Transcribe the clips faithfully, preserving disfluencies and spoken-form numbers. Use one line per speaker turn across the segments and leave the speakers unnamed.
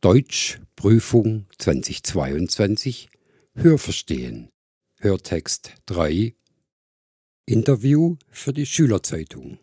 Deutsch Prüfung zweitausendzweiundzwanzig Hörverstehen Hörtext drei Interview für die Schülerzeitung.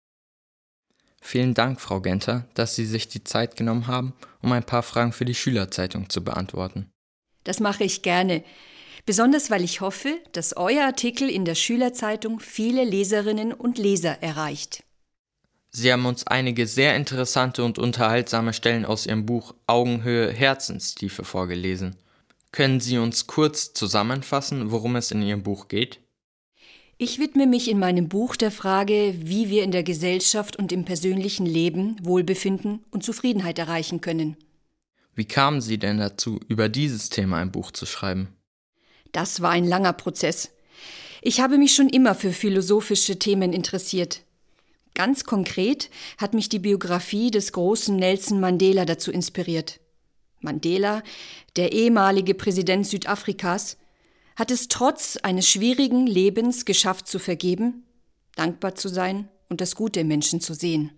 Vielen Dank, Frau Genter, dass Sie sich die Zeit genommen haben, um ein paar Fragen für die Schülerzeitung zu beantworten.
Das mache ich gerne, besonders weil ich hoffe, dass euer Artikel in der Schülerzeitung viele Leserinnen und Leser erreicht.
Sie haben uns einige sehr interessante und unterhaltsame Stellen aus Ihrem Buch Augenhöhe, Herzenstiefe vorgelesen. Können Sie uns kurz zusammenfassen, worum es in Ihrem Buch geht?
Ich widme mich in meinem Buch der Frage, wie wir in der Gesellschaft und im persönlichen Leben Wohlbefinden und Zufriedenheit erreichen können.
Wie kamen Sie denn dazu, über dieses Thema ein Buch zu schreiben?
Das war ein langer Prozess. Ich habe mich schon immer für philosophische Themen interessiert. Ganz konkret hat mich die Biografie des großen Nelson Mandela dazu inspiriert. Mandela, der ehemalige Präsident Südafrikas, hat es trotz eines schwierigen Lebens geschafft zu vergeben, dankbar zu sein und das Gute im Menschen zu sehen.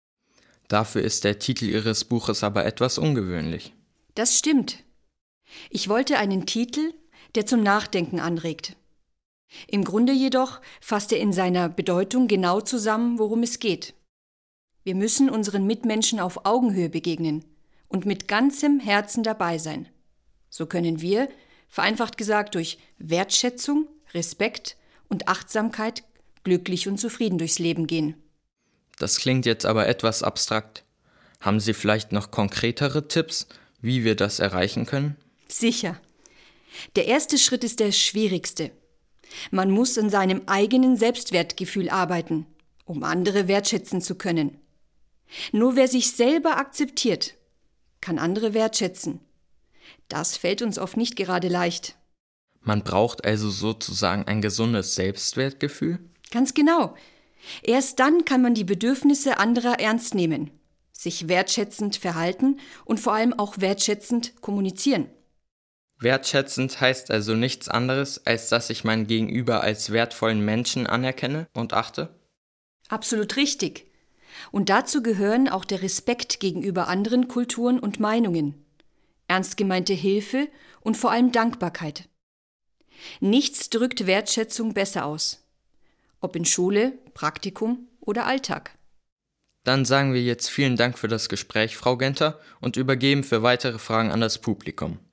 Dafür ist der Titel Ihres Buches aber etwas ungewöhnlich.
Das stimmt. Ich wollte einen Titel, der zum Nachdenken anregt. Im Grunde jedoch fasst er in seiner Bedeutung genau zusammen, worum es geht. Wir müssen unseren Mitmenschen auf Augenhöhe begegnen und mit ganzem Herzen dabei sein. So können wir, vereinfacht gesagt durch Wertschätzung, Respekt und Achtsamkeit, glücklich und zufrieden durchs Leben gehen.
Das klingt jetzt aber etwas abstrakt. Haben Sie vielleicht noch konkretere Tipps, wie wir das erreichen können?
Sicher. Der erste Schritt ist der schwierigste. Man muss an seinem eigenen Selbstwertgefühl arbeiten, um andere wertschätzen zu können. Nur wer sich selber akzeptiert, kann andere wertschätzen. Das fällt uns oft nicht gerade leicht.
Man braucht also sozusagen ein gesundes Selbstwertgefühl?
Ganz genau. Erst dann kann man die Bedürfnisse anderer ernst nehmen, sich wertschätzend verhalten und vor allem auch wertschätzend kommunizieren.
Wertschätzend heißt also nichts anderes, als dass ich mein Gegenüber als wertvollen Menschen anerkenne und achte?
Absolut richtig. Und dazu gehören auch der Respekt gegenüber anderen Kulturen und Meinungen, ernst gemeinte Hilfe und vor allem Dankbarkeit. Nichts drückt Wertschätzung besser aus. Ob in Schule, Praktikum oder Alltag.
Dann sagen wir jetzt vielen Dank für das Gespräch, Frau Genter, und übergeben für weitere Fragen an das Publikum.